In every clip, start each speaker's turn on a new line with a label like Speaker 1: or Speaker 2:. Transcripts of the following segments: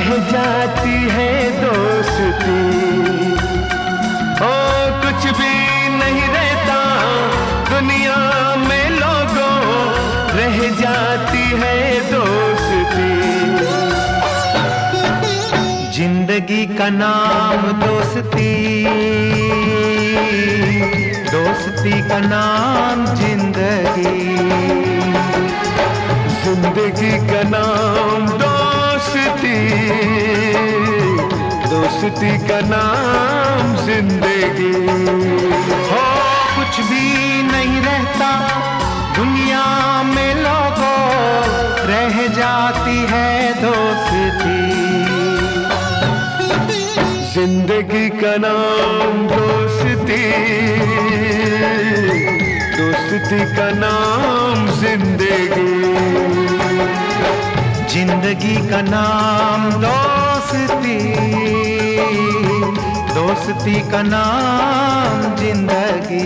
Speaker 1: रह जाती है दोस्ती। ओ कुछ भी नहीं रहता दुनिया में लोगों, रह जाती है दोस्ती। जिंदगी का नाम दोस्ती, दोस्ती का नाम जिंदगी, जिंदगी का नाम दोस्ती, दोस्ती का नाम जिंदगी। हो कुछ भी नहीं रहता दुनिया में लोगों, रह जाती है दोस्ती। जिंदगी का नाम दोस्ती, दोस्ती का नाम जिंदगी, जिंदगी का नाम दोस्ती, दोस्ती का नाम जिंदगी।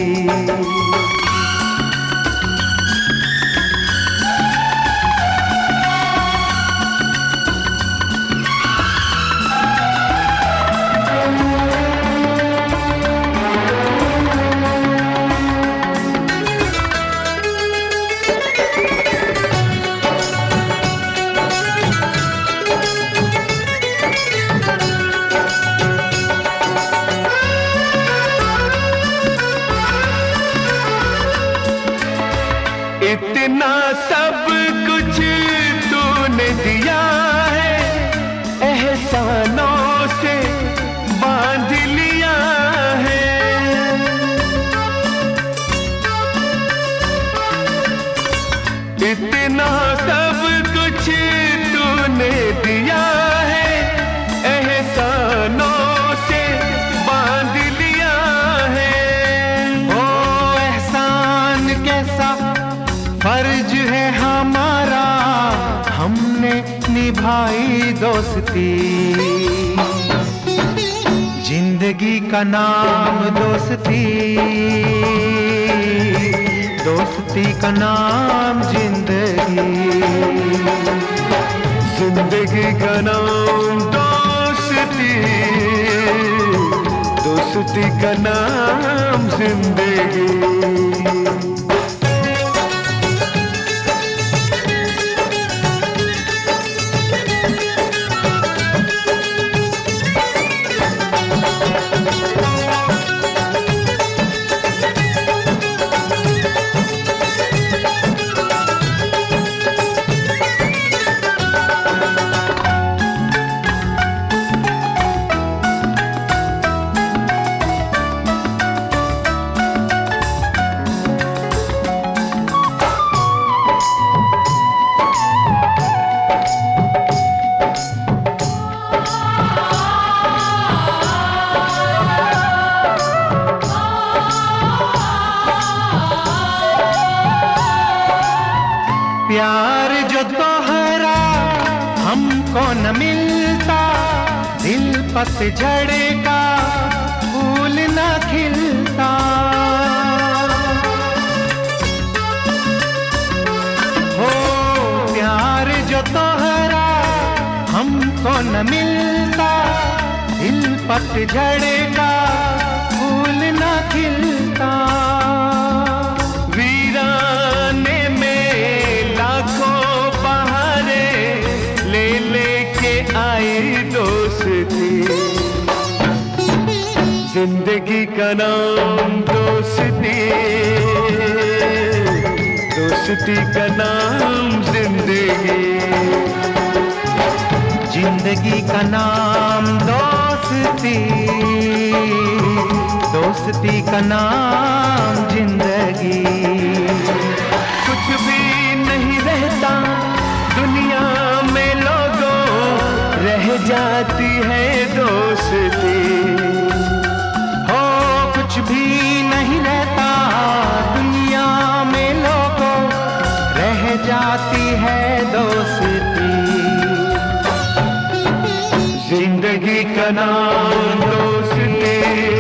Speaker 1: इतना सब कुछ तूने दिया है, एहसानों से बांध लिया है। इतना सब कुछ तूने दिया है, एहसानों से बांध लिया है। ओ एहसान कैसा फर्ज है हमारा, हमने निभाई दोस्ती। जिंदगी का नाम दोस्ती, दोस्ती का नाम जिंदगी, जिंदगी का नाम दोस्ती, दोस्ती का नाम जिंदगी। प्यार जो तोहरा हमको न मिलता, दिल पतझड़ का फूल न खिलता। हो प्यार जो तोहरा हमको न मिलता, दिल पतझड़ का फूल न खिलता। जिंदगी का नाम दोस्ती, दोस्ती का नाम जिंदगी, जिंदगी का नाम दोस्ती, दोस्ती का नाम जिंदगी। कुछ भी नहीं रहता दुनिया में लोगों, रह जाती है दोस्ती। कुछ भी नहीं रहता दुनिया में लोगों, रह जाती है दोस्ती। जिंदगी का नाम दोस्ती,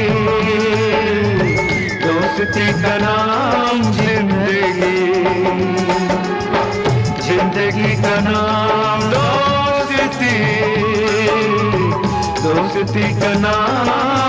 Speaker 1: दोस्ती का नाम जिंदगी, जिंदगी का नाम दोस्ती, दोस्ती का नाम